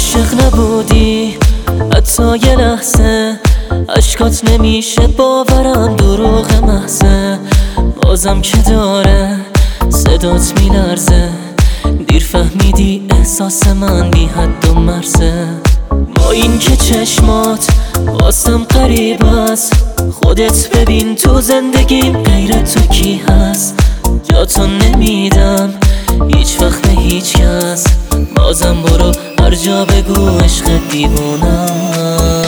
عاشق نبودی حتی یه لحظه، اشکات نمیشه باورم دروغ محضه. بازم که داره صدات میلرزه، دیر فهمیدی احساس من بی حد و مرزه. با این که چشمات واسم غریب است، خودت ببین تو زندگیم غیر تو کی هست. جاتو نمیدم هیچ وقت به هیچ کس، بازم برو هر جا بگو عشق دیوونم.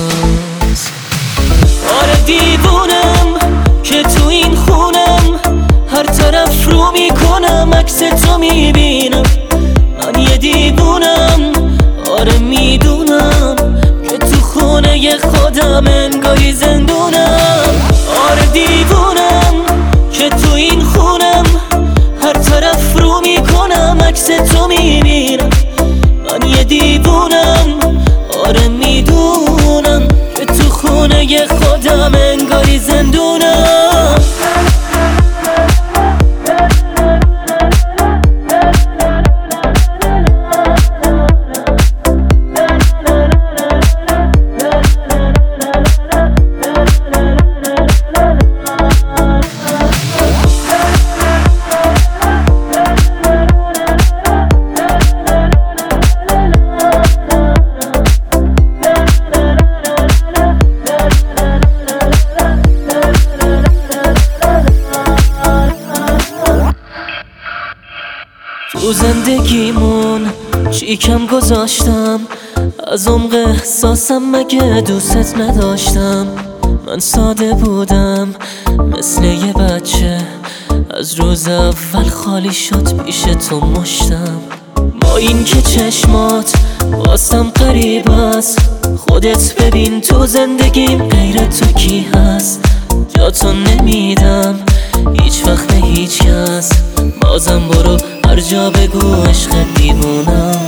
آره دیوونم که تو این خونم، هر طرف رو میکنم عکس تو میبینم. من یه دیوونم، آره میدونم که تو خونه خودم انگاری زندونم. آره دیوونم که تو این خونم، هر طرف رو میکنم عکس تو میبینم. من یه دیوونم، آره میدونم که تو خونه خودم انگاری زندونم. تو زندگیمون چی کم گذاشتم، از عمق احساسم مگه دوست نداشتم. من ساده بودم مثل یه بچه، از روز اول خالی شد پیش تو مشتم. با این که چشمات واسم غریب است، خودت ببین تو زندگیم غیر تو کی هست. جاتو نمیدم هیچ وقت به هیچ کس، بازم برو هر جا بگو عشق دیوونم.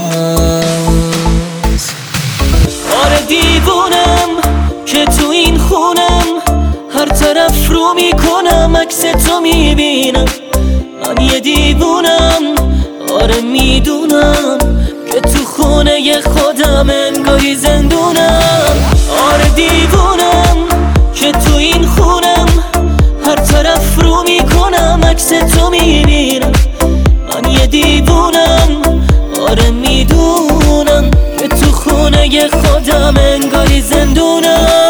آره دیوونم که تو این خونم، هر طرف رو میکنم عکس تو میبینم. من یه دیوونم، آره میدونم که تو خونه خودم انگاری زندونم. آره دیوونم که تو این خونم، هر طرف رو میکنم عکس تو میبینم. من یه دیوونم، آره میدونم که تو خونه خودم انگاری زندونم.